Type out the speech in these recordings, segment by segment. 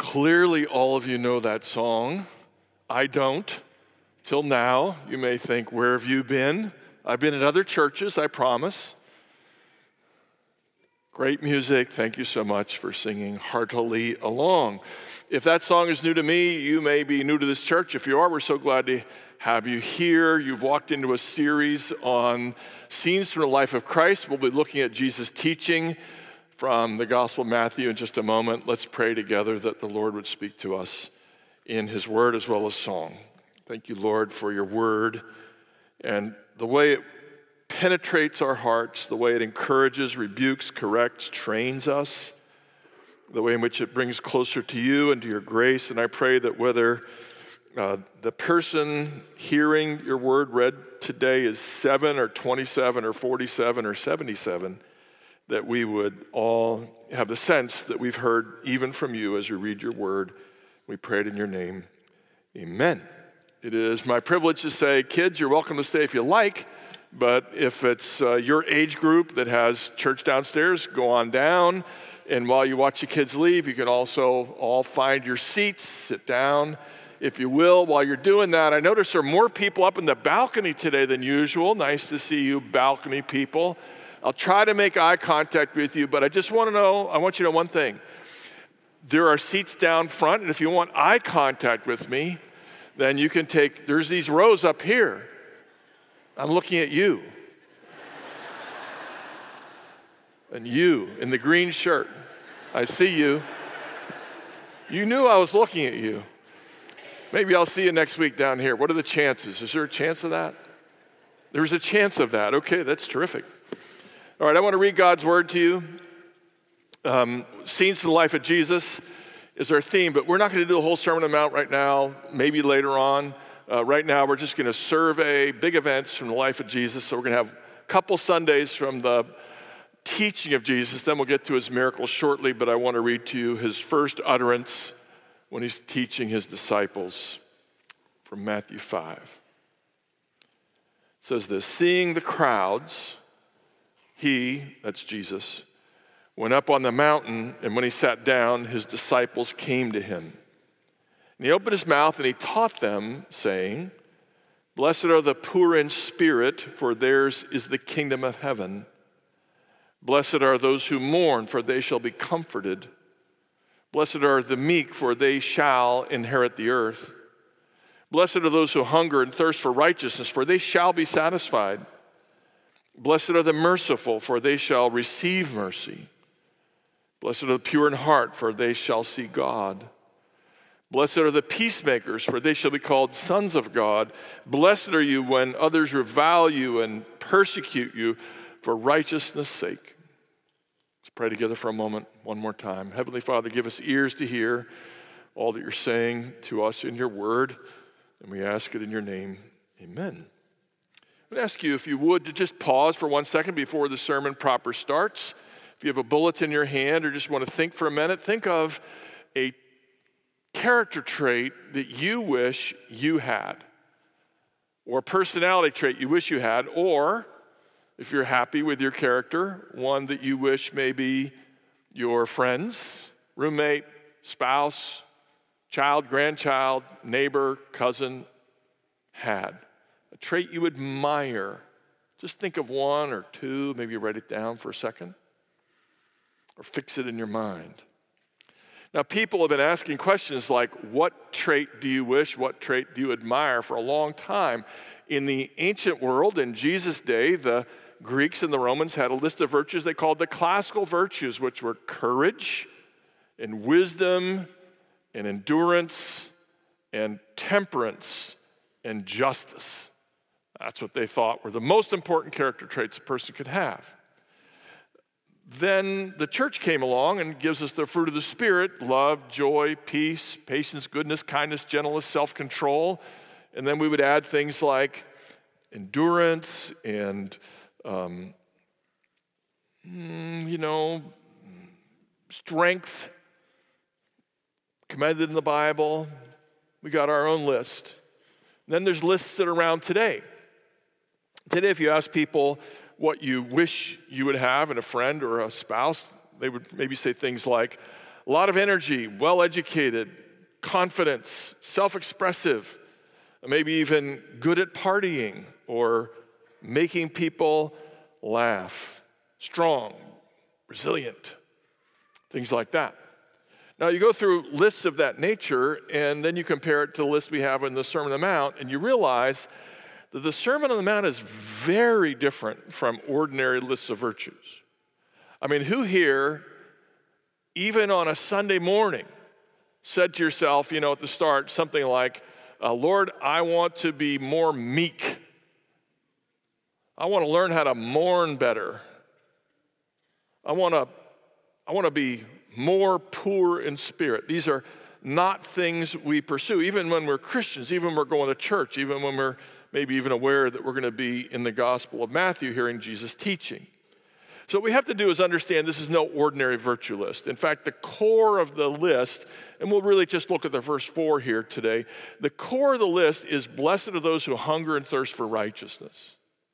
Clearly, all of you know that song. I don't. Till now, you may think, where have you been? I've been at other churches, I promise. Great music. Thank you so much for singing heartily along. If that song is new to me, you may be new to this church. If you are, we're so glad to have you here. You've walked into a series on scenes from the life of Christ. We'll be looking at Jesus' teaching from the Gospel of Matthew in just a moment. Let's pray together that the Lord would speak to us in his word as well as song. Thank you, Lord, for your word and the way it penetrates our hearts, the way it encourages, rebukes, corrects, trains us, the way in which it brings closer to you and to your grace. And I pray that whether the person hearing your word read today is 7 or 27 or 47 or 77, that we would all have the sense that we've heard even from you as we read your word. We pray it in your name. Amen. It is my privilege to say, kids, you're welcome to stay if you like, but if it's your age group that has church downstairs, go on down. And while you watch the kids leave, you can also all find your seats, sit down, if you will. While you're doing that, I notice there are more people up in the balcony today than usual. Nice to see you balcony people. I'll try to make eye contact with you, but I want you to know one thing. There are seats down front, and if you want eye contact with me, then you can there's these rows up here. I'm looking at you. And you in the green shirt. I see you. You knew I was looking at you. Maybe I'll see you next week down here. What are the chances? Is there a chance of that? There's a chance of that. Okay, that's terrific. All right, I want to read God's word to you. Scenes from the life of Jesus is our theme, but we're not going to do the whole Sermon on the Mount right now, maybe later on. Right now, we're just going to survey big events from the life of Jesus. So we're going to have a couple Sundays from the teaching of Jesus. Then we'll get to his miracles shortly, but I want to read to you his first utterance when he's teaching his disciples from Matthew 5. It says this: seeing the crowds, he, that's Jesus, went up on the mountain, and when he sat down, his disciples came to him. And he opened his mouth and he taught them, saying, "Blessed are the poor in spirit, for theirs is the kingdom of heaven. Blessed are those who mourn, for they shall be comforted. Blessed are the meek, for they shall inherit the earth. Blessed are those who hunger and thirst for righteousness, for they shall be satisfied. Blessed are the merciful, for they shall receive mercy. Blessed are the pure in heart, for they shall see God. Blessed are the peacemakers, for they shall be called sons of God. Blessed are you when others revile you and persecute you for righteousness' sake." Let's pray together for a moment, one more time. Heavenly Father, give us ears to hear all that you're saying to us in your word, and we ask it in your name. Amen. I'm going to ask you, if you would, to just pause for 1 second before the sermon proper starts. If you have a bulletin in your hand or just want to think for a minute, think of a character trait that you wish you had, or a personality trait you wish you had, or if you're happy with your character, one that you wish maybe your friends, roommate, spouse, child, grandchild, neighbor, cousin had. A trait you admire. Just think of one or two, maybe write it down for a second, or fix it in your mind. Now, people have been asking questions like, what trait do you wish, what trait do you admire, for a long time. In the ancient world, in Jesus' day, the Greeks and the Romans had a list of virtues they called the classical virtues, which were courage and wisdom and endurance and temperance and justice. That's what they thought were the most important character traits a person could have. Then the church came along and gives us the fruit of the Spirit: love, joy, peace, patience, goodness, kindness, gentleness, self-control. And then we would add things like endurance and, strength, commended in the Bible. We got our own list. And then there's lists that are around today. Today, if you ask people what you wish you would have in a friend or a spouse, they would maybe say things like a lot of energy, well-educated, confidence, self-expressive, maybe even good at partying or making people laugh, strong, resilient, things like that. Now, you go through lists of that nature, and then you compare it to the list we have in the Sermon on the Mount, and you realize that the Sermon on the Mount is very different from ordinary lists of virtues. I mean, who here, even on a Sunday morning, said to yourself, at the start, something like, Lord, I want to be more meek. I want to learn how to mourn better. I want to be more poor in spirit. These are not things we pursue, even when we're Christians, even when we're going to church, even when we're maybe even aware that we're going to be in the Gospel of Matthew hearing Jesus teaching. So what we have to do is understand this is no ordinary virtue list. In fact, the core of the list, and we'll really just look at the first 4 here today, the core of the list is blessed are those who hunger and thirst for righteousness.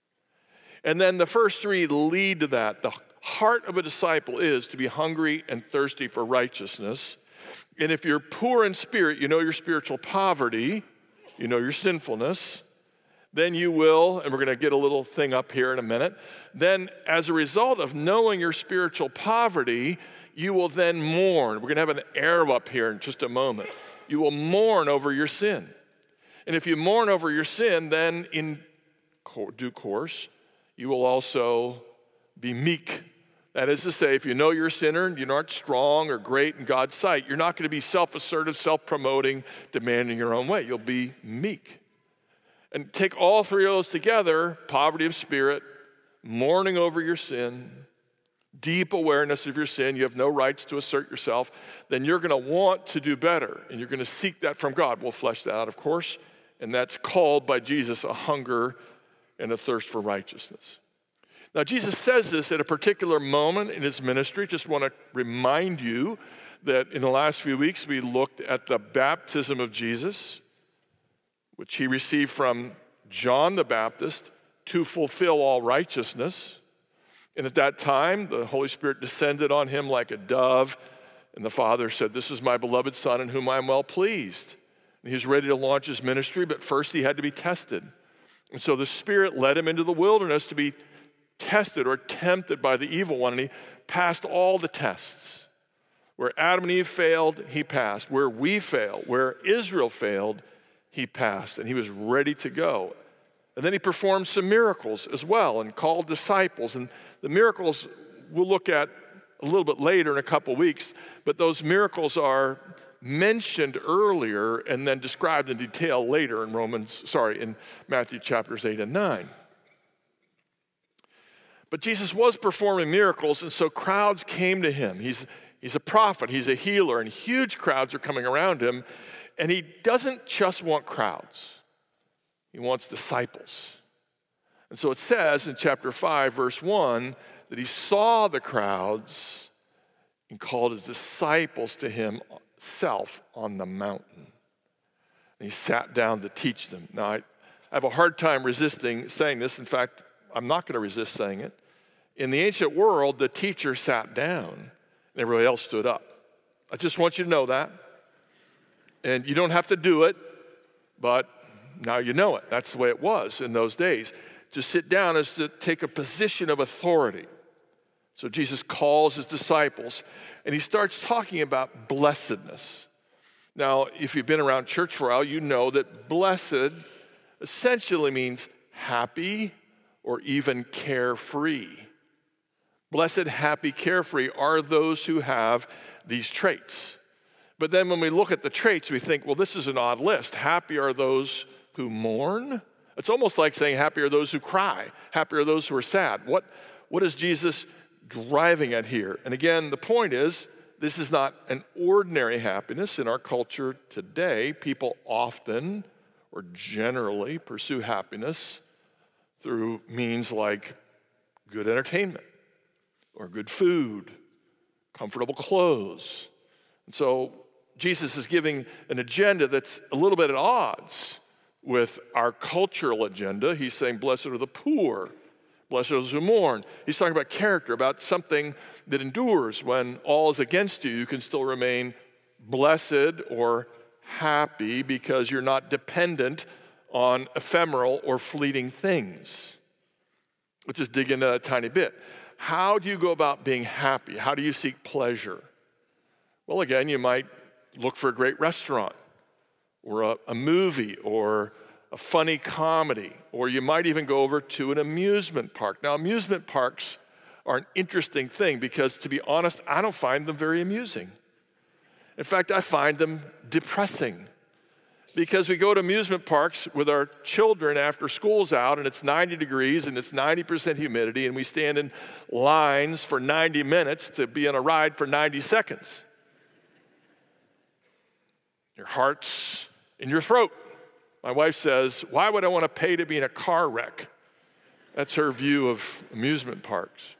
And then the first 3 lead to that. The heart of a disciple is to be hungry and thirsty for righteousness. And if you're poor in spirit, you know your spiritual poverty, you know your sinfulness, then you will, and we're going to get a little thing up here in a minute, then as a result of knowing your spiritual poverty, you will then mourn. We're going to have an arrow up here in just a moment. You will mourn over your sin. And if you mourn over your sin, then in due course, you will also be meek. That is to say, if you know you're a sinner and you aren't strong or great in God's sight, you're not going to be self-assertive, self-promoting, demanding your own way. You'll be meek. And take all 3 of those together, poverty of spirit, mourning over your sin, deep awareness of your sin, you have no rights to assert yourself, then you're going to want to do better, and you're going to seek that from God. We'll flesh that out, of course, and that's called by Jesus a hunger and a thirst for righteousness. Now, Jesus says this at a particular moment in his ministry. Just want to remind you that in the last few weeks, we looked at the baptism of Jesus, which he received from John the Baptist to fulfill all righteousness. And at that time, the Holy Spirit descended on him like a dove, and the Father said, "This is my beloved Son in whom I am well pleased." And he was ready to launch his ministry, but first he had to be tested. And so the Spirit led him into the wilderness to be tested or tempted by the evil one, and he passed all the tests. Where Adam and Eve failed, he passed. Where we failed, where Israel failed, he passed, and he was ready to go. And then he performed some miracles as well and called disciples. And the miracles we'll look at a little bit later in a couple weeks, but those miracles are mentioned earlier and then described in detail later in Matthew chapters 8 and 9. But Jesus was performing miracles, and so crowds came to him. He's a prophet, he's a healer, and huge crowds are coming around him. And he doesn't just want crowds. He wants disciples. And so it says in chapter 5, verse 1, that he saw the crowds and called his disciples to himself on the mountain. And he sat down to teach them. Now, I have a hard time resisting saying this. In fact, I'm not going to resist saying it. In the ancient world, the teacher sat down and everybody else stood up. I just want you to know that. And you don't have to do it, but now you know it. That's the way it was in those days. To sit down is to take a position of authority. So Jesus calls his disciples, and he starts talking about blessedness. Now, if you've been around church for a while, you know that blessed essentially means happy or even carefree. Blessed, happy, carefree are those who have these traits. But then when we look at the traits, we think, well, this is an odd list. Happy are those who mourn. It's almost like saying happy are those who cry. Happy are those who are sad. What is Jesus driving at here? And again, the point is, this is not an ordinary happiness. In our culture today, people often or generally pursue happiness through means like good entertainment or good food, comfortable clothes. And so Jesus is giving an agenda that's a little bit at odds with our cultural agenda. He's saying, blessed are the poor. Blessed are those who mourn. He's talking about character, about something that endures. When all is against you, you can still remain blessed or happy because you're not dependent on ephemeral or fleeting things. Let's just dig into that a tiny bit. How do you go about being happy? How do you seek pleasure? Well, again, you might look for a great restaurant or a movie or a funny comedy, or you might even go over to an amusement park. Now, amusement parks are an interesting thing because, to be honest, I don't find them very amusing. In fact, I find them depressing because we go to amusement parks with our children after school's out and it's 90 degrees and it's 90% humidity and we stand in lines for 90 minutes to be on a ride for 90 seconds. Your heart's in your throat. My wife says, why would I want to pay to be in a car wreck? That's her view of amusement parks.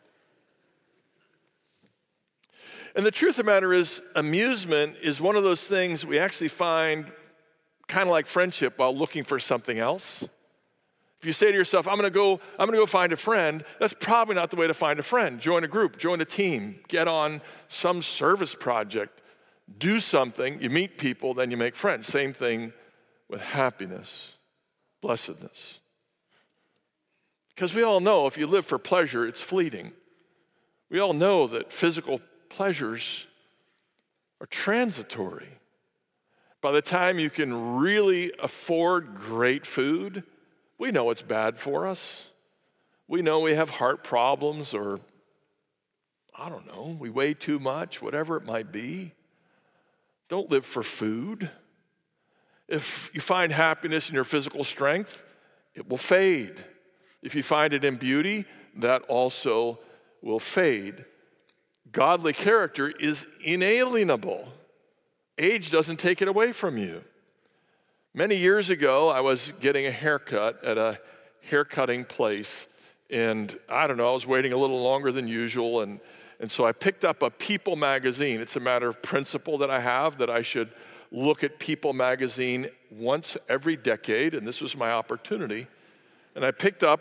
And the truth of the matter is, amusement is one of those things we actually find kind of like friendship while looking for something else. If you say to yourself, I'm going to go find a friend, that's probably not the way to find a friend. Join a group, join a team, get on some service project, do something, you meet people, then you make friends. Same thing with happiness, blessedness. Because we all know if you live for pleasure, it's fleeting. We all know that physical pleasures are transitory. By the time you can really afford great food, we know it's bad for us. We know we have heart problems or, I don't know, we weigh too much, whatever it might be. Don't live for food. If you find happiness in your physical strength, it will fade. If you find it in beauty, that also will fade. Godly character is inalienable. Age doesn't take it away from you. Many years ago, I was getting a haircut at a haircutting place, and I don't know, I was waiting a little longer than usual, and so I picked up a People magazine. It's a matter of principle that I have, that I should look at People magazine once every decade, and this was my opportunity. And I picked it up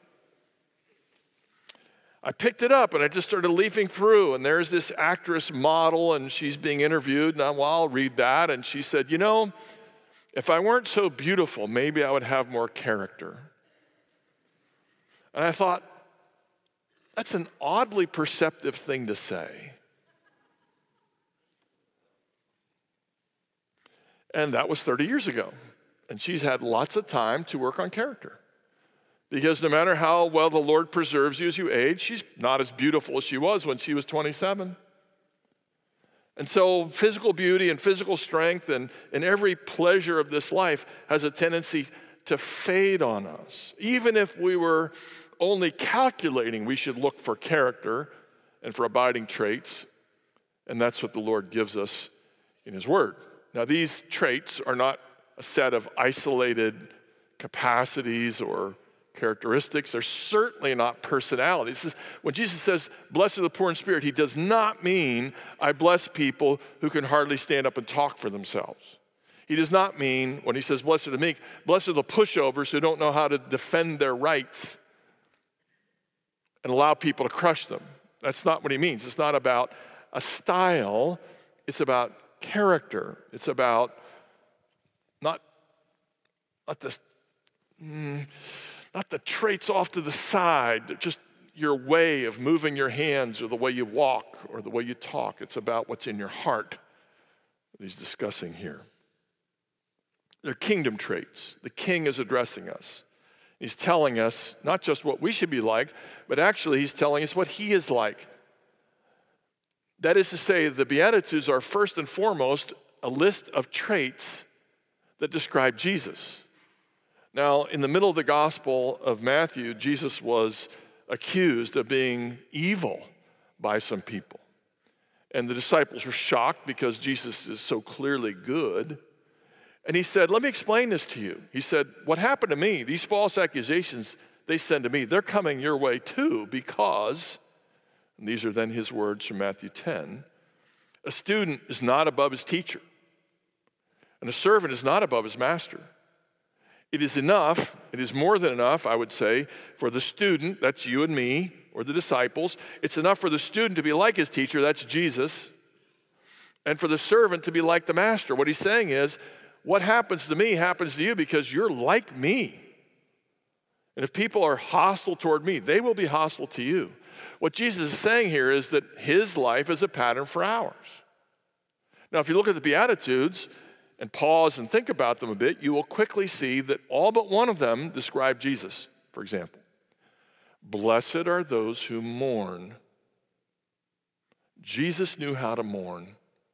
and I just started leafing through, and there's this actress model and she's being interviewed, and I'll read that, and she said, you know, if I weren't so beautiful, maybe I would have more character. And I thought, that's an oddly perceptive thing to say. And that was 30 years ago. And she's had lots of time to work on character. Because no matter how well the Lord preserves you as you age, she's not as beautiful as she was when she was 27. And so physical beauty and physical strength and every pleasure of this life has a tendency to fade on us. Even if we were only calculating, we should look for character and for abiding traits. And that's what the Lord gives us in His Word. Now, these traits are not a set of isolated capacities or characteristics. They're certainly not personalities. When Jesus says, blessed are the poor in spirit, He does not mean I bless people who can hardly stand up and talk for themselves. He does not mean, when He says blessed are the meek, blessed are the pushovers who don't know how to defend their rights and allow people to crush them. That's not what He means. It's not about a style. It's about character. It's about not the traits off to the side, just your way of moving your hands or the way you walk or the way you talk. It's about what's in your heart that He's discussing here. They're kingdom traits. The King is addressing us. He's telling us not just what we should be like, but actually He's telling us what He is like. That is to say, the Beatitudes are first and foremost a list of traits that describe Jesus. Now, in the middle of the Gospel of Matthew, Jesus was accused of being evil by some people. And the disciples were shocked because Jesus is so clearly good. And He said, let me explain this to you. He said, what happened to me, these false accusations they send to me, they're coming your way too, because, and these are then His words from Matthew 10, a student is not above his teacher, and a servant is not above his master. It is enough, it is more than enough, I would say, for the student, that's you and me, or the disciples. It's enough for the student to be like his teacher, that's Jesus, and for the servant to be like the master. What he's saying is, what happens to me happens to you because you're like me. And if people are hostile toward me, they will be hostile to you. What Jesus is saying here is that his life is a pattern for ours. Now, if you look at the Beatitudes and pause and think about them a bit, you will quickly see that all but one of them describe Jesus. For example, blessed are those who mourn. Jesus knew how to mourn.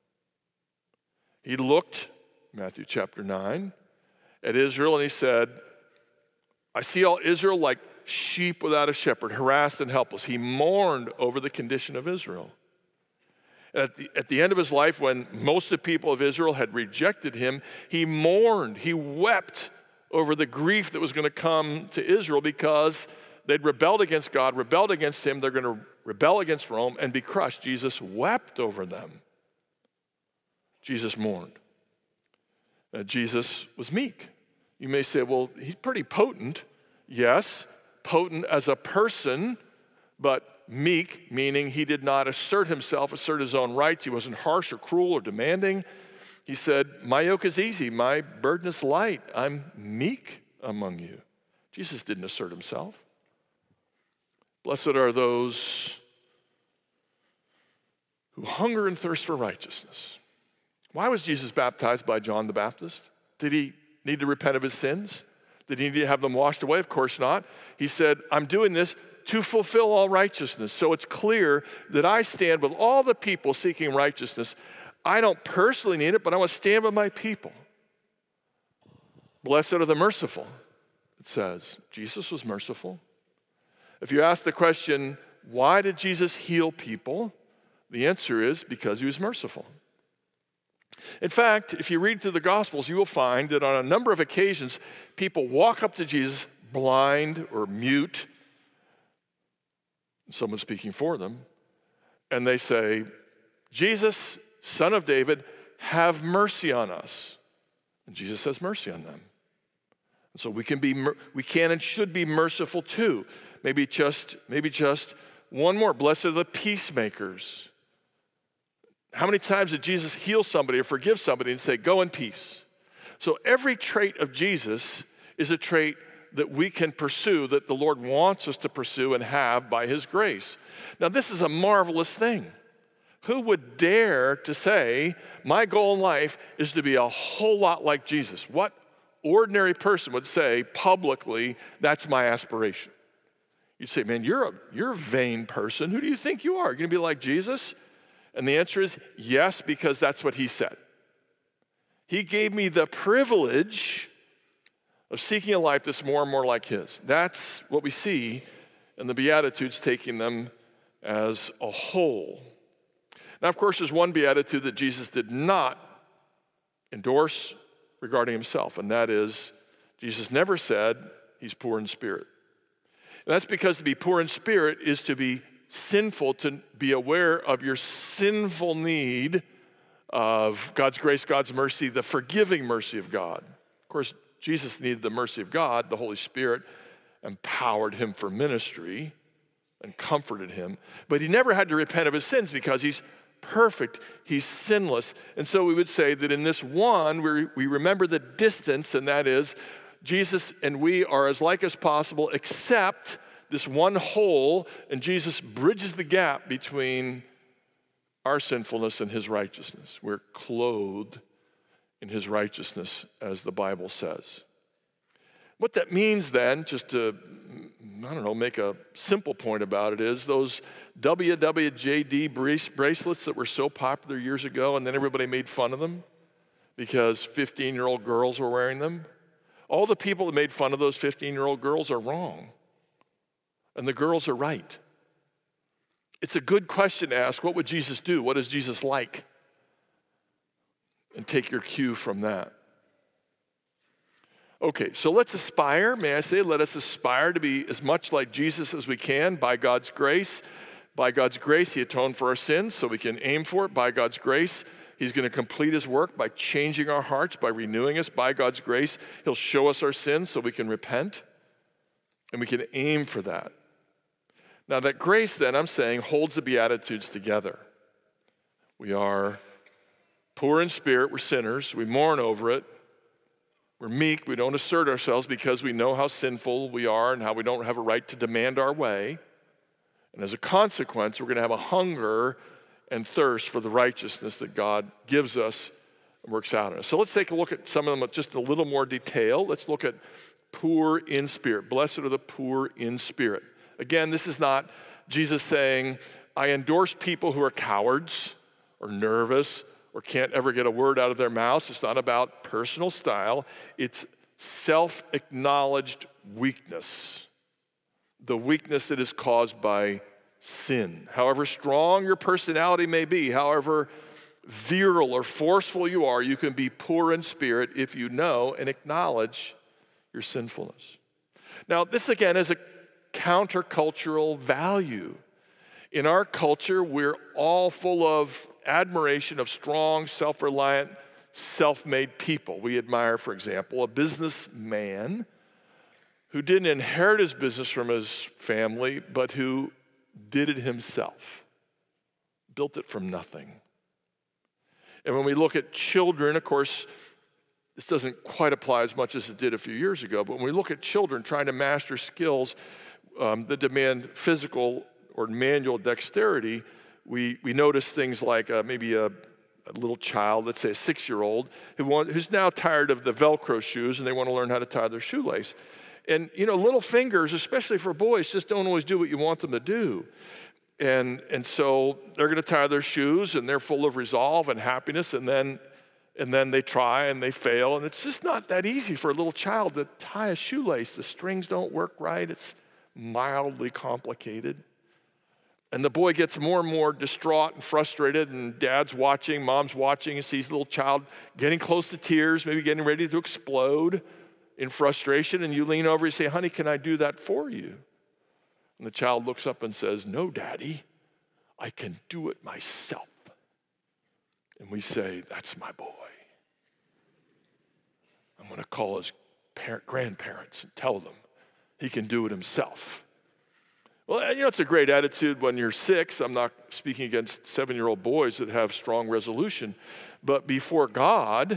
He looked, Matthew chapter 9, at Israel and he said, I see all Israel like sheep without a shepherd, harassed and helpless. He mourned over the condition of Israel. And at the end of his life, when most of the people of Israel had rejected him, he mourned, he wept over the grief that was going to come to Israel because they'd rebelled against God, rebelled against him. They're going to rebel against Rome and be crushed. Jesus wept over them. Jesus mourned. Jesus was meek. You may say, well, he's pretty potent. Yes, potent as a person, but meek, meaning he did not assert himself, assert his own rights. He wasn't harsh or cruel or demanding. He said, my yoke is easy, my burden is light. I'm meek among you. Jesus didn't assert himself. Blessed are those who hunger and thirst for righteousness. Why was Jesus baptized by John the Baptist? Did he need to repent of his sins? Did he need to have them washed away? Of course not. He said, I'm doing this to fulfill all righteousness. So it's clear that I stand with all the people seeking righteousness. I don't personally need it, but I want to stand with my people. Blessed are the merciful, it says. Jesus was merciful. If you ask the question, why did Jesus heal people? The answer is because he was merciful. In fact, if you read through the Gospels, you will find that on a number of occasions, people walk up to Jesus blind or mute, someone speaking for them, and they say, Jesus, Son of David, have mercy on us. And Jesus has mercy on them. And so we can and should be merciful too. Maybe just one more. Blessed are the peacemakers. How many times did Jesus heal somebody or forgive somebody and say, go in peace? So every trait of Jesus is a trait that we can pursue, that the Lord wants us to pursue and have by his grace. Now, this is a marvelous thing. Who would dare to say, my goal in life is to be a whole lot like Jesus? What ordinary person would say publicly, that's my aspiration? You'd say, man, you're a vain person. Who do you think you are? You're going to be like Jesus? And the answer is yes, because that's what he said. He gave me the privilege of seeking a life that's more and more like his. That's what we see in the Beatitudes, taking them as a whole. Now, of course, there's one beatitude that Jesus did not endorse regarding himself, and that is Jesus never said he's poor in spirit. And that's because to be poor in spirit is to be sinful, to be aware of your sinful need of God's grace, God's mercy, the forgiving mercy of God. Of course, Jesus needed the mercy of God. The Holy Spirit empowered him for ministry and comforted him. But he never had to repent of his sins because he's perfect, he's sinless. And so we would say that in this one, we remember the distance, and that is Jesus and we are as like as possible, except this one hole, and Jesus bridges the gap between our sinfulness and his righteousness. We're clothed in his righteousness, as the Bible says. What that means then, just to, make a simple point about it, is those WWJD bracelets that were so popular years ago, and then everybody made fun of them because 15-year-old girls were wearing them. All the people that made fun of those 15-year-old girls are wrong. And the girls are right. It's a good question to ask, what would Jesus do? What is Jesus like? And take your cue from that. Okay, so let's aspire, may I say, let us aspire to be as much like Jesus as we can by God's grace. By God's grace, he atoned for our sins, so we can aim for it. By God's grace, he He's going to complete his work by changing our hearts, by renewing us by God's grace. He'll show us our sins so we can repent, and we can aim for that. Now, that grace, then, I'm saying, holds the Beatitudes together. We are poor in spirit, we're sinners, we mourn over it. We're meek, we don't assert ourselves because we know how sinful we are and how we don't have a right to demand our way. And as a consequence, we're going to have a hunger and thirst for the righteousness that God gives us and works out in us. So let's take a look at some of them with just a little more detail. Let's look at poor in spirit. Blessed are the poor in spirit. Again, this is not Jesus saying, I endorse people who are cowards or nervous or can't ever get a word out of their mouths. It's not about personal style. It's self-acknowledged weakness. The weakness that is caused by sin. However strong your personality may be, however virile or forceful you are, you can be poor in spirit if you know and acknowledge your sinfulness. Now, this again is a countercultural value. In our culture, we're all full of admiration of strong, self-reliant, self-made people. We admire, for example, a businessman who didn't inherit his business from his family, but who did it himself, built it from nothing. And when we look at children, of course, this doesn't quite apply as much as it did a few years ago, but when we look at children trying to master skills that demand physical or manual dexterity, we notice things like maybe a little child, let's say a 6-year-old, who's now tired of the Velcro shoes and they want to learn how to tie their shoelace. And, little fingers, especially for boys, just don't always do what you want them to do. And so they're going to tie their shoes and they're full of resolve and happiness, and then they try and they fail. And it's just not that easy for a little child to tie a shoelace. The strings don't work right. It's mildly complicated. And the boy gets more and more distraught and frustrated, and dad's watching, mom's watching, and sees the little child getting close to tears, maybe getting ready to explode in frustration, and you lean over and say, honey, can I do that for you? And the child looks up and says, no, Daddy, I can do it myself. And we say, that's my boy. I'm going to call his grandparents and tell them he can do it himself. Well, it's a great attitude when you're 6. I'm not speaking against 7-year-old boys that have strong resolution. But before God,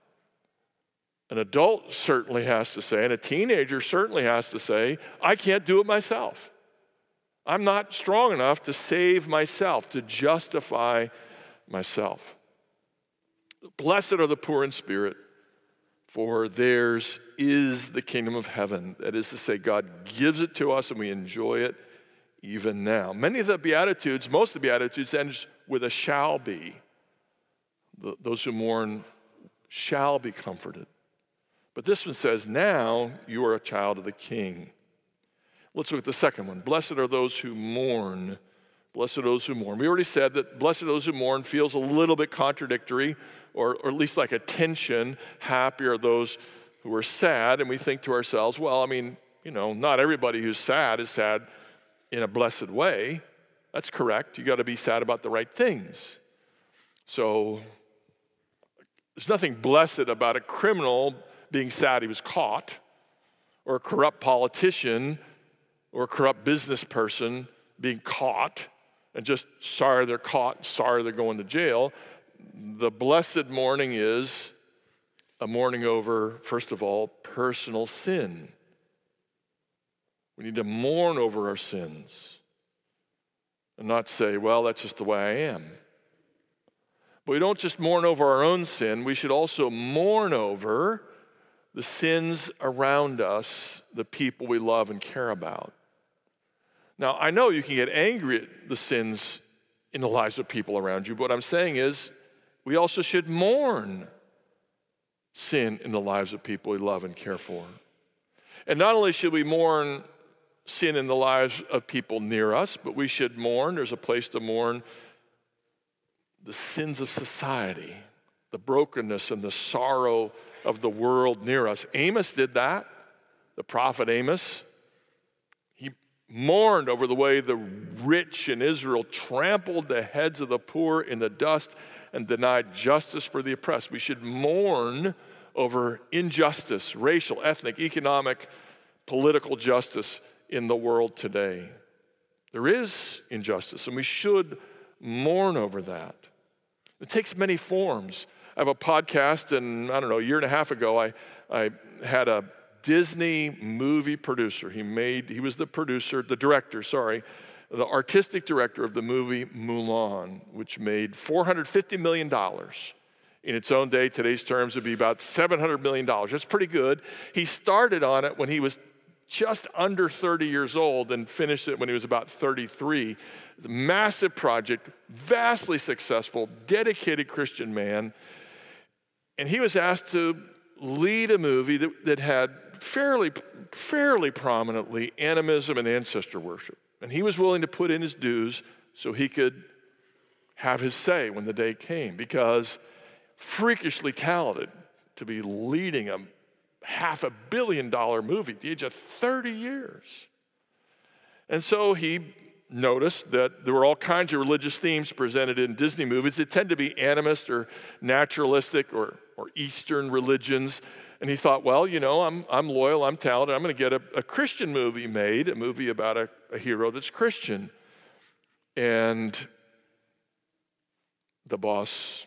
an adult certainly has to say, and a teenager certainly has to say, I can't do it myself. I'm not strong enough to save myself, to justify myself. Blessed are the poor in spirit, for theirs is the kingdom of heaven. That is to say, God gives it to us and we enjoy it even now. Many of the Beatitudes, most of the Beatitudes ends with a shall be. Those who mourn shall be comforted. But this one says, now you are a child of the King. Let's look at the second one. Blessed are those who mourn. Blessed are those who mourn. We already said that blessed are those who mourn feels a little bit contradictory, or at least like a tension. Happy are those who are sad. And we think to ourselves, well, not everybody who's sad is sad in a blessed way. That's correct. You got to be sad about the right things. So there's nothing blessed about a criminal being sad he was caught, or a corrupt politician or a corrupt business person being caught and just sorry they're caught, sorry they're going to jail. The blessed mourning is a mourning over, first of all, personal sin. We need to mourn over our sins and not say, well, that's just the way I am. But we don't just mourn over our own sin. We should also mourn over the sins around us, the people we love and care about. Now, I know you can get angry at the sins in the lives of people around you, but what I'm saying is we also should mourn sin in the lives of people we love and care for. And not only should we mourn sin in the lives of people near us, but we should mourn, there's a place to mourn the sins of society, the brokenness and the sorrow of the world near us. Amos did that, the prophet Amos. He mourned over the way the rich in Israel trampled the heads of the poor in the dust and denied justice for the oppressed. We should mourn over injustice, racial, ethnic, economic, political justice in the world today. There is injustice, and we should mourn over that. It takes many forms. I have a podcast, and a year and a half ago, I had a Disney movie producer. He was the artistic director of the movie Mulan, which made $450 million. In its own day, today's terms would be about $700 million. That's pretty good. He started on it when he was just under 30 years old and finished it when he was about 33. It's a massive project, vastly successful, dedicated Christian man. And he was asked to lead a movie that had fairly prominently animism and ancestor worship. And he was willing to put in his dues so he could have his say when the day came, because freakishly talented to be leading a $500 million movie at the age of 30 years. And so he noticed that there were all kinds of religious themes presented in Disney movies that tend to be animist or naturalistic or Eastern religions. And he thought, well, I'm loyal, I'm talented, I'm going to get a Christian movie made, a movie about a hero that's Christian. And the boss,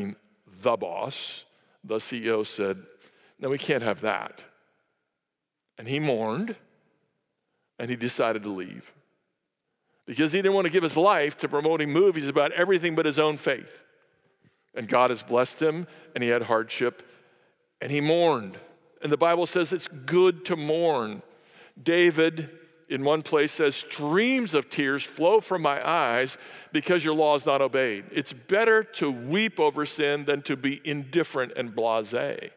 the CEO said, no, we can't have that. And he mourned, and he decided to leave, because he didn't want to give his life to promoting movies about everything but his own faith. And God has blessed him, and he had hardship, and he mourned. And the Bible says it's good to mourn. David, in one place, says, streams of tears flow from my eyes because your law is not obeyed. It's better to weep over sin than to be indifferent and blasé.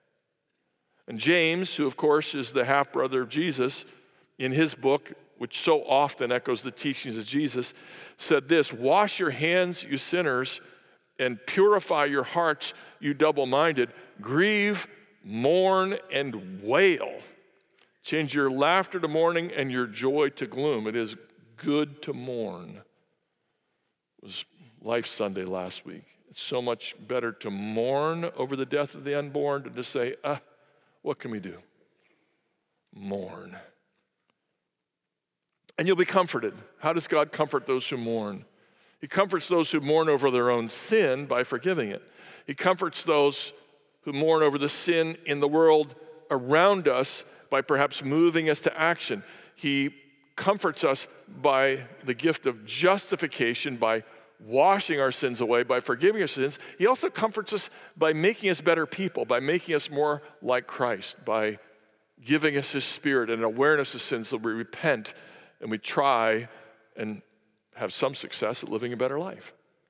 And James, who of course is the half-brother of Jesus, in his book, which so often echoes the teachings of Jesus, said this: wash your hands, you sinners, and purify your hearts, you double-minded. Grieve, mourn, and wail. Change your laughter to mourning and your joy to gloom. It is good to mourn. It was Life Sunday last week. It's so much better to mourn over the death of the unborn than to say, what can we do? Mourn. And you'll be comforted. How does God comfort those who mourn? He comforts those who mourn over their own sin by forgiving it. He comforts those who mourn over the sin in the world around us by perhaps moving us to action. He comforts us by the gift of justification, by washing our sins away, by forgiving our sins. He also comforts us by making us better people, by making us more like Christ, by giving us his Spirit and awareness of sins so we repent and we try and have some success at living a better life.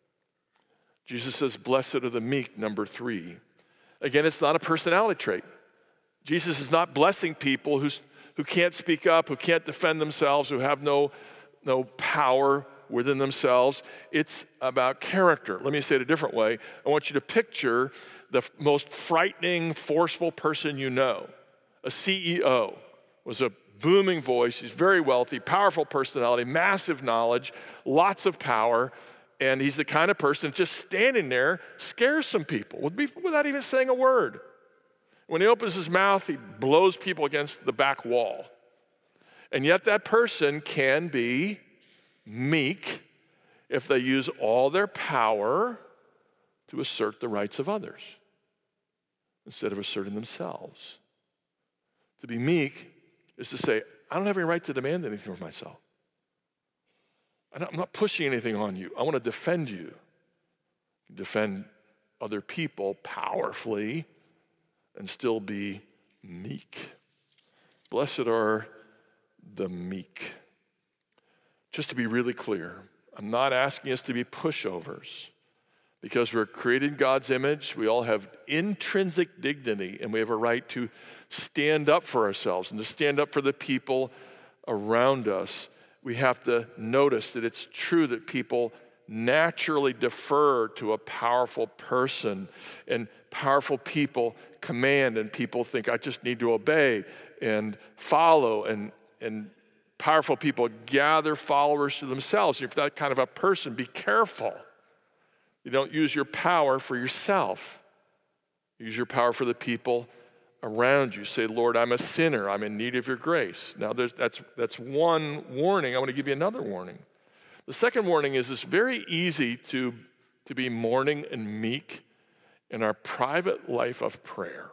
Jesus says, blessed are the meek, number 3. Again, it's not a personality trait. Jesus is not blessing people who can't speak up, who can't defend themselves, who have no power within themselves. It's about character. Let me say it a different way. I want you to picture the most frightening, forceful person you know. A CEO was a booming voice. He's very wealthy, powerful personality, massive knowledge, lots of power, and he's the kind of person just standing there scares some people without even saying a word. When he opens his mouth, he blows people against the back wall. And yet that person can be meek if they use all their power to assert the rights of others instead of asserting themselves. To be meek is to say, I don't have any right to demand anything for myself. I'm not pushing anything on you. I want to defend you. Defend other people powerfully and still be meek. Blessed are the meek. Just to be really clear, I'm not asking us to be pushovers, because we're created in God's image. We all have intrinsic dignity, and we have a right to stand up for ourselves and to stand up for the people around us. We have to notice that it's true that people naturally defer to a powerful person, and powerful people command, and people think, I just need to obey and follow, and powerful people gather followers to themselves. If you're that kind of a person, be careful. You don't use your power for yourself. Use your power for the people around you. Say, Lord, I'm a sinner. I'm in need of your grace. Now, that's one warning. I want to give you another warning. The second warning is it's very easy to be mourning and meek in our private life of prayer.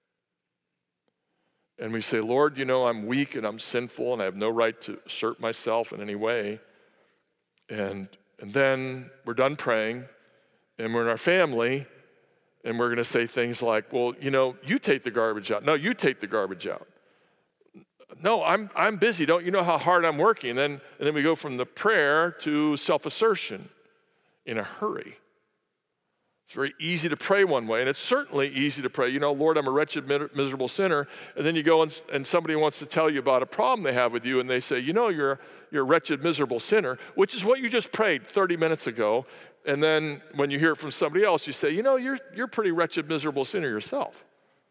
And we say, Lord, I'm weak and I'm sinful and I have no right to assert myself in any way. And then we're done praying and we're in our family and we're going to say things like, well, you take the garbage out. No, you take the garbage out. No, I'm busy. Don't you know how hard I'm working? And then we go from the prayer to self-assertion in a hurry. It's very easy to pray one way, and it's certainly easy to pray, Lord, I'm a wretched, miserable sinner. And then you go and somebody wants to tell you about a problem they have with you, and they say, you're a wretched, miserable sinner, which is what you just prayed 30 minutes ago. And then when you hear it from somebody else, you say, you're a pretty wretched, miserable sinner yourself.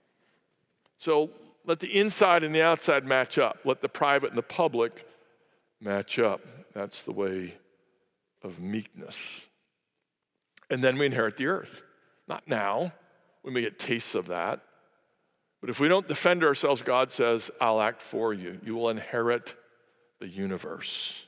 So let the inside and the outside match up. Let the private and the public match up. That's the way of meekness. And then we inherit the earth. Not now. We may get tastes of that. But if we don't defend ourselves, God says, I'll act for you. You will inherit the universe.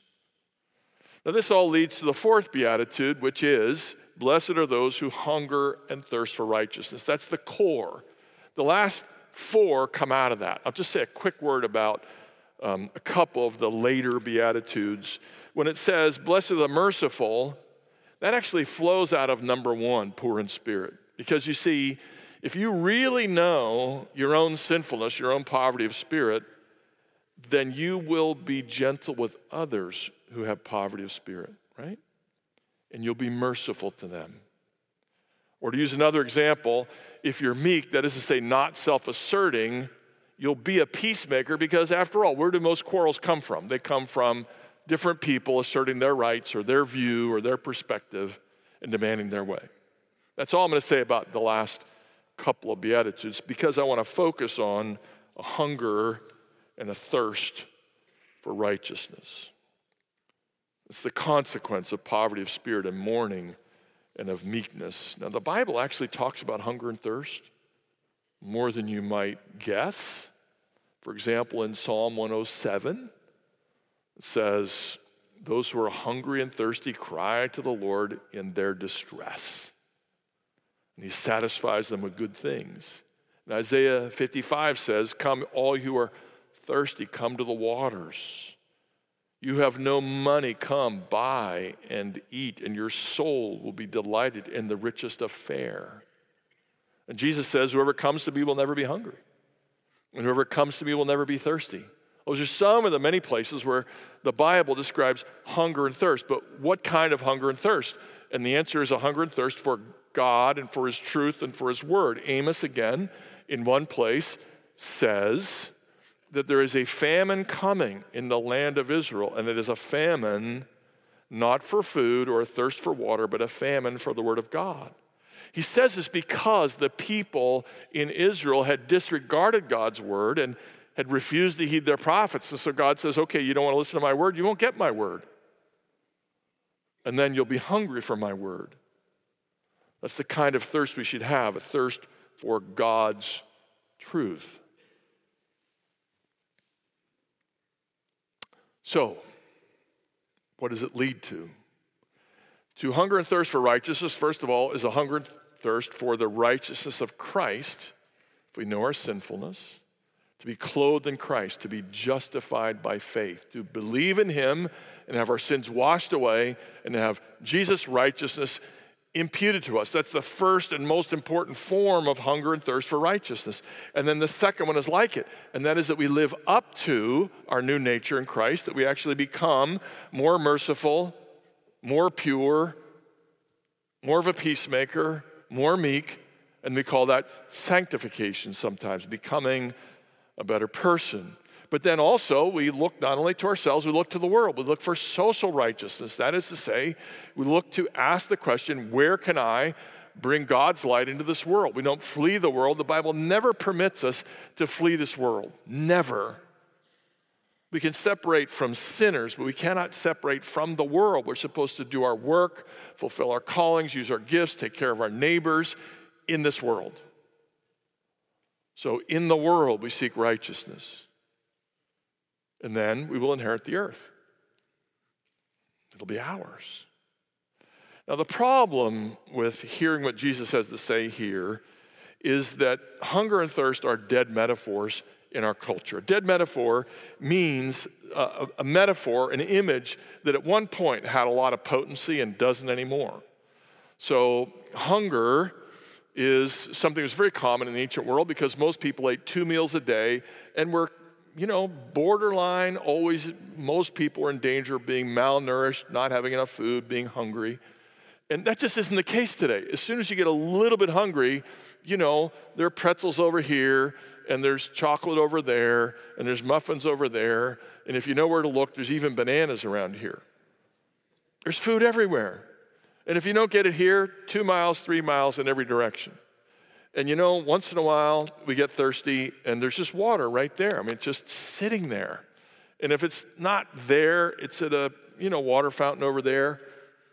Now, this all leads to the fourth beatitude, which is, blessed are those who hunger and thirst for righteousness. That's the core. The last four come out of that. I'll just say a quick word about a couple of the later beatitudes. When it says, blessed are the merciful, that actually flows out of number one, poor in spirit. Because you see, if you really know your own sinfulness, your own poverty of spirit, then you will be gentle with others who have poverty of spirit, right? And you'll be merciful to them. Or to use another example, if you're meek, that is to say not self-asserting, you'll be a peacemaker because after all, where do most quarrels come from? They come from different people asserting their rights or their view or their perspective and demanding their way. That's all I'm going to say about the last couple of Beatitudes because I want to focus on a hunger and a thirst for righteousness. It's the consequence of poverty of spirit and mourning and of meekness. Now, the Bible actually talks about hunger and thirst more than you might guess. For example, in Psalm 107, it says, those who are hungry and thirsty cry to the Lord in their distress. And he satisfies them with good things. And Isaiah 55 says, come, all you are thirsty, come to the waters. You have no money, come, buy and eat, and your soul will be delighted in the richest of fare. And Jesus says, whoever comes to me will never be hungry. And whoever comes to me will never be thirsty. Those are some of the many places where the Bible describes hunger and thirst. But what kind of hunger and thirst? And the answer is a hunger and thirst for God and for his truth and for his word. Amos, again, in one place, says that there is a famine coming in the land of Israel, and it is a famine not for food or a thirst for water, but a famine for the word of God. He says this because the people in Israel had disregarded God's word and had refused to heed their prophets. And so God says, okay, you don't want to listen to my word, you won't get my word. And then you'll be hungry for my word. That's the kind of thirst we should have, a thirst for God's truth. So, what does it lead to? To hunger and thirst for righteousness, first of all, is a hunger and thirst for the righteousness of Christ, if we know our sinfulness, to be clothed in Christ, to be justified by faith, to believe in him and have our sins washed away and to have Jesus' righteousness imputed to us. That's the first and most important form of hunger and thirst for righteousness. And then the second one is like it, and that is that we live up to our new nature in Christ, that we actually become more merciful, more pure, more of a peacemaker, more meek, and we call that sanctification sometimes, becoming a better person. But then also we look not only to ourselves, we look to the world. We look for social righteousness. That is to say, we look to ask the question, where can I bring God's light into this world? We don't flee the world. The Bible never permits us to flee this world. Never. We can separate from sinners, but we cannot separate from the world. We're supposed to do our work, fulfill our callings, use our gifts, take care of our neighbors in this world. So in the world, we seek righteousness. And then we will inherit the earth. It'll be ours. Now, the problem with hearing what Jesus has to say here is that hunger and thirst are dead metaphors in our culture. A dead metaphor means a metaphor, an image that at one point had a lot of potency and doesn't anymore. So hunger is something that's very common in the ancient world because most people ate 2 meals a day and were, borderline always, most people are in danger of being malnourished, not having enough food, being hungry. And that just isn't the case today. As soon as you get a little bit hungry, there are pretzels over here, and there's chocolate over there, and there's muffins over there, and if you know where to look, there's even bananas around here. There's food everywhere. And if you don't get it here, 2 miles, 3 miles in every direction. And once in a while, we get thirsty, and there's just water right there. I mean, it's just sitting there. And if it's not there, it's at a, water fountain over there.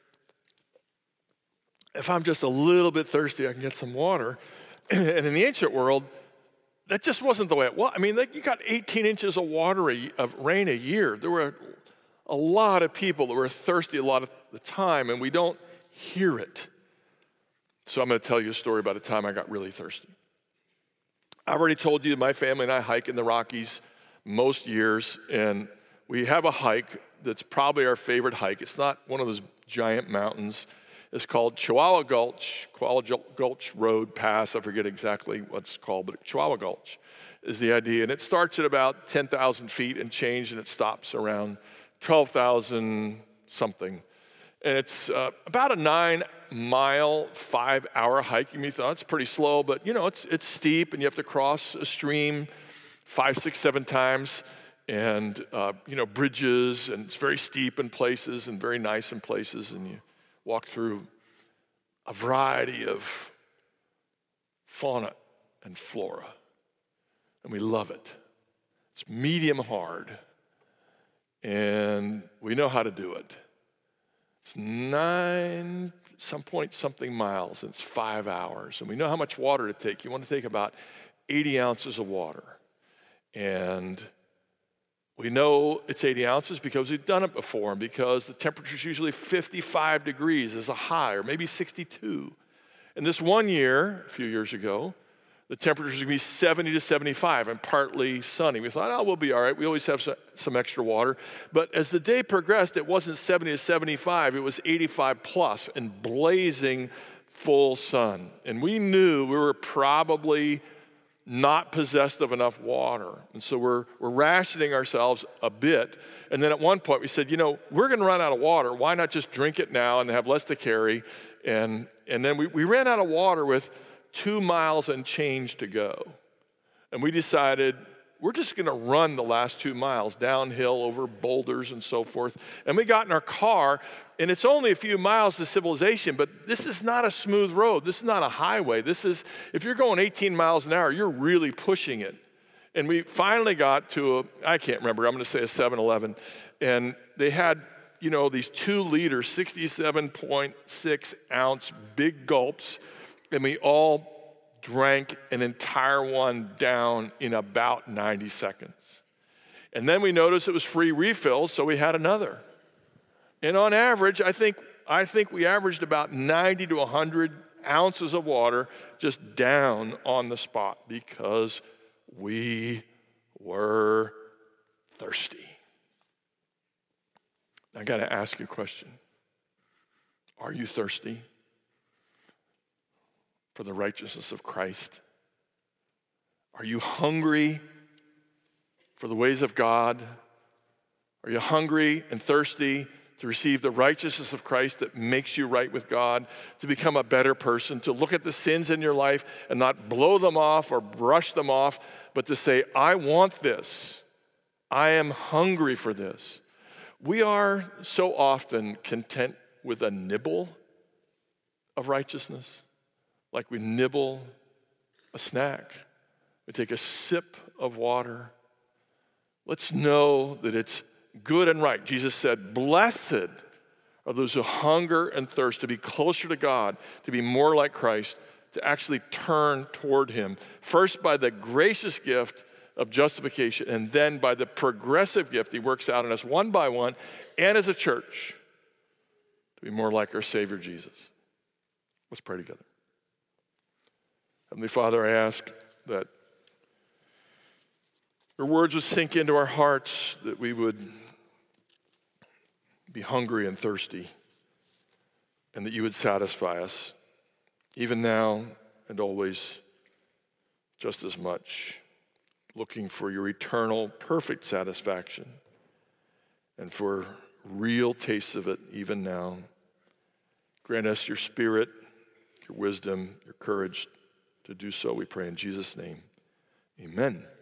If I'm just a little bit thirsty, I can get some water. And in the ancient world, that just wasn't the way it was. I mean, you got 18 inches of rain a year. There were a lot of people that were thirsty a lot of the time, and we don't hear it. So I'm going to tell you a story about a time I got really thirsty. I've already told you that my family and I hike in the Rockies most years, and we have a hike that's probably our favorite hike. It's not one of those giant mountains. It's called Chihuahua Gulch Road Pass. I forget exactly what it's called, but Chihuahua Gulch is the idea. And it starts at about 10,000 feet and change, and it stops around 12,000 something. And it's about a 9-mile, 5-hour hike. You may thought it's pretty slow, but it's steep, and you have to cross a stream 5, 6, 7 times, and bridges, and it's very steep in places and very nice in places, and you walk through a variety of fauna and flora, and we love it. It's medium hard, and we know how to do it. It's 9 something miles, and it's 5 hours, and we know how much water to take. You want to take about 80 ounces of water, and we know it's 80 ounces because we've done it before, and because the temperature is usually 55 degrees as a high, or maybe 62. And this one year, a few years ago, the temperature is going to be 70 to 75 and partly sunny. We thought, we'll be all right. We always have some extra water. But as the day progressed, it wasn't 70 to 75. It was 85 plus and blazing full sun. And we knew we were probably not possessed of enough water. And so we're rationing ourselves a bit. And then at one point we said, we're going to run out of water. Why not just drink it now and have less to carry? And then we ran out of water with 2 miles and change to go. And we decided we're just going to run the last 2 miles downhill over boulders and so forth. And we got in our car, and it's only a few miles to civilization, but this is not a smooth road. This is not a highway. This is, if you're going 18 miles an hour, you're really pushing it. And we finally got to I can't remember, I'm going to say a 7-Eleven, and they had, these 2 liter, 67.6 ounce big gulps, and we all drank an entire one down in about 90 seconds. And then we noticed it was free refills, so we had another. And on average, I think we averaged about 90 to 100 ounces of water just down on the spot because we were thirsty. I got to ask you a question. Are you thirsty for the righteousness of Christ? Are you hungry for the ways of God? Are you hungry and thirsty to receive the righteousness of Christ that makes you right with God, to become a better person, to look at the sins in your life and not blow them off or brush them off, but to say, I want this. I am hungry for this. We are so often content with a nibble of righteousness. Like we nibble a snack. We take a sip of water. Let's know that it's good and right. Jesus said, blessed are those who hunger and thirst to be closer to God, to be more like Christ, to actually turn toward him. First by the gracious gift of justification, and then by the progressive gift he works out in us one by one, and as a church, to be more like our Savior Jesus. Let's pray together. Heavenly Father, I ask that your words would sink into our hearts, that we would be hungry and thirsty, and that you would satisfy us, even now and always, just as much, looking for your eternal, perfect satisfaction, and for real tastes of it even now. Grant us your spirit, your wisdom, your courage to do so, we pray in Jesus' name. Amen.